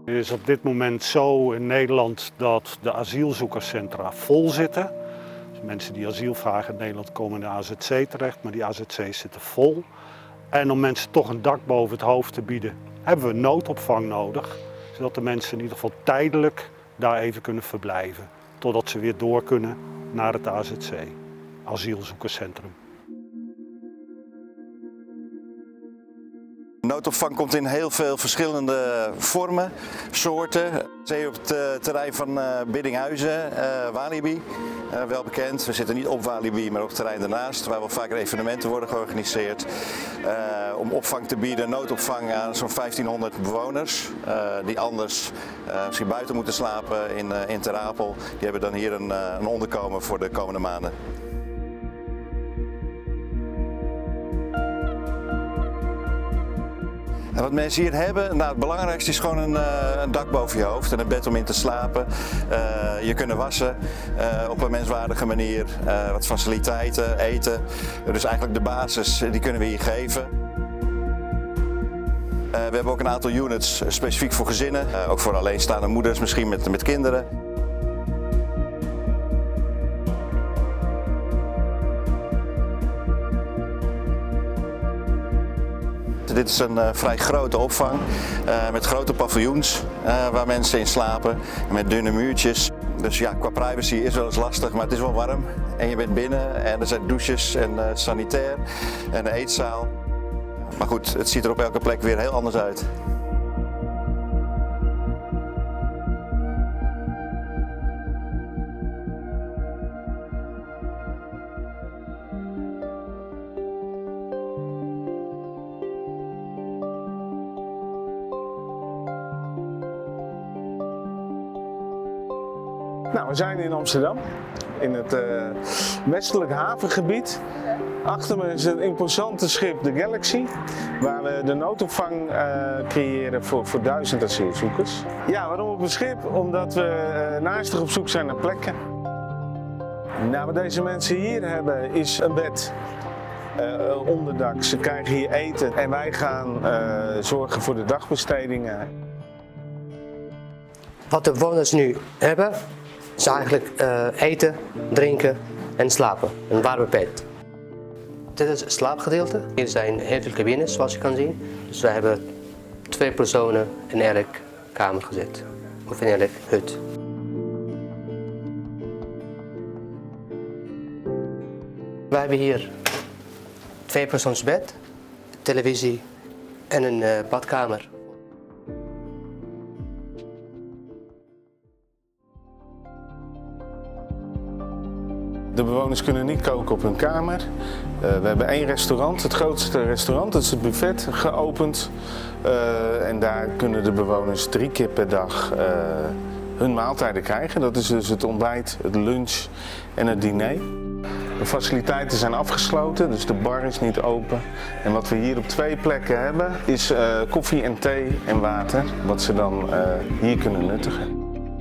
Het is op dit moment zo in Nederland dat de asielzoekerscentra vol zitten. Dus mensen die asiel vragen in Nederland komen in de AZC terecht, maar die AZC's zitten vol. En om mensen toch een dak boven het hoofd te bieden, hebben we noodopvang nodig. Zodat de mensen in ieder geval tijdelijk daar even kunnen verblijven. Totdat ze weer door kunnen naar het AZC, asielzoekerscentrum. Noodopvang komt in heel veel verschillende vormen, soorten. Zee op het terrein van Biddinghuizen, Walibi, wel bekend. We zitten niet op Walibi, maar op het terrein daarnaast, waar wel vaker evenementen worden georganiseerd. Om opvang te bieden, noodopvang aan zo'n 1500 bewoners. Die anders misschien buiten moeten slapen in Ter Apel. Die hebben dan hier een onderkomen voor de komende maanden. En wat mensen hier hebben, nou, het belangrijkste is gewoon een dak boven je hoofd en een bed om in te slapen. Je kunnen wassen op een menswaardige manier, wat faciliteiten, eten. Dus eigenlijk de basis, die kunnen we hier geven. We hebben ook een aantal units specifiek voor gezinnen, ook voor alleenstaande moeders, misschien met kinderen. Dit is een vrij grote opvang met grote paviljoens waar mensen in slapen, met dunne muurtjes. Dus ja, qua privacy is wel eens lastig, maar het is wel warm. En je bent binnen en er zijn douches en sanitair en een eetzaal. Maar goed, het ziet er op elke plek weer heel anders uit. Nou, we zijn in Amsterdam, in het westelijk havengebied. Achter me is een imposante schip, de Galaxy, waar we de noodopvang creëren voor 1000 asielzoekers. Ja, waarom op een schip? Omdat we naastig op zoek zijn naar plekken. Nou, wat deze mensen hier hebben is een bed, onderdak, ze krijgen hier eten en wij gaan zorgen voor de dagbestedingen. Wat de bewoners nu hebben, is eigenlijk eten, drinken en slapen. Een warme bed. Dit is het slaapgedeelte. Hier zijn heel veel cabines, zoals je kan zien. Dus wij hebben 2 personen in elk kamer gezet. Of in elk hut. Wij hebben hier 2-persoonsbed, televisie en een badkamer. De bewoners kunnen niet koken op hun kamer. We hebben 1 restaurant, het grootste restaurant, dat is het buffet, geopend. En daar kunnen de bewoners 3 keer per dag hun maaltijden krijgen. Dat is dus het ontbijt, het lunch en het diner. De faciliteiten zijn afgesloten, dus de bar is niet open. En wat we hier op 2 plekken hebben, is koffie en thee en water, wat ze dan hier kunnen nuttigen.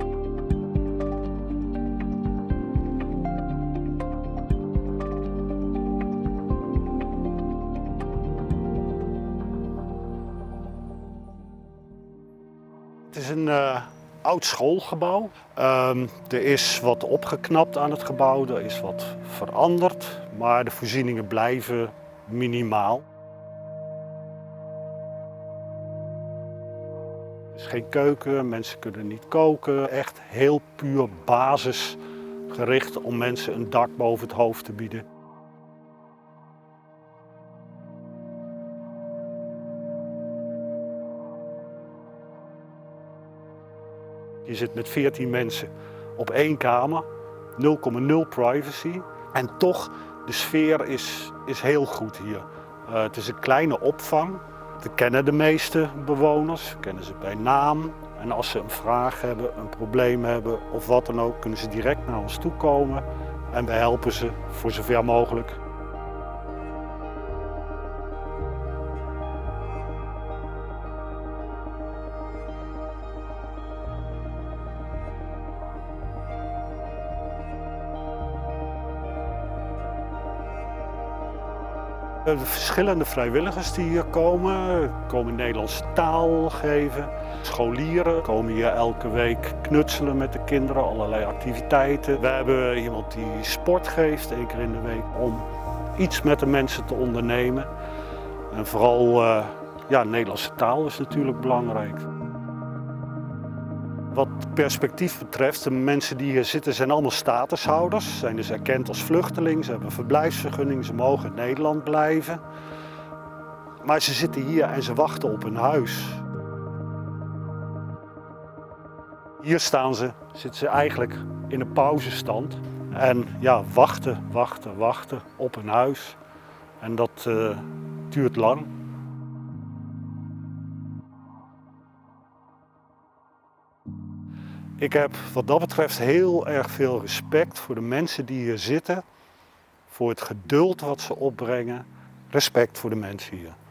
Het is een oud schoolgebouw. Er is wat opgeknapt aan het gebouw, er is wat veranderd, maar de voorzieningen blijven minimaal. Er is geen keuken, mensen kunnen niet koken. Echt heel puur basisgericht om mensen een dak boven het hoofd te bieden. Je zit met 14 mensen op 1 kamer, 0,0 privacy. En toch, de sfeer is heel goed hier. Het is een kleine opvang. We kennen de meeste bewoners, we kennen ze bij naam. En als ze een vraag hebben, een probleem hebben of wat dan ook, kunnen ze direct naar ons toe komen. En we helpen ze voor zover mogelijk. De verschillende vrijwilligers die hier komen Nederlandse taal geven. Scholieren komen hier elke week knutselen met de kinderen, allerlei activiteiten. We hebben iemand die sport geeft, 1 keer in de week, om iets met de mensen te ondernemen. En vooral, Nederlandse taal is natuurlijk belangrijk. Wat perspectief betreft, de mensen die hier zitten zijn allemaal statushouders. Zijn dus erkend als vluchteling, ze hebben een verblijfsvergunning, ze mogen in Nederland blijven. Maar ze zitten hier en ze wachten op hun huis. Hier zitten ze eigenlijk in een pauzestand. En wachten op een huis. En dat duurt lang. Ik heb wat dat betreft heel erg veel respect voor de mensen die hier zitten. Voor het geduld wat ze opbrengen. Respect voor de mensen hier.